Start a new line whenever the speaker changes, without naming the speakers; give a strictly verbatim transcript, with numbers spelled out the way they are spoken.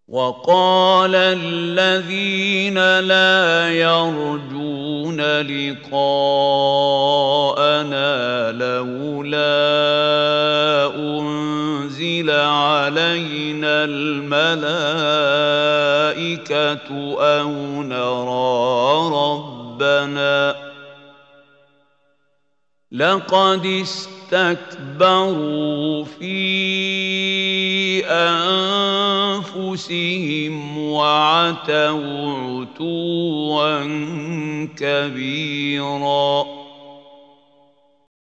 وقال الذين لا يرجون لقاءنا لولا أنزل علينا الملائكة أو نرى ربنا لقد استكبروا في أنفسهم وعتوا عتوا كبيرا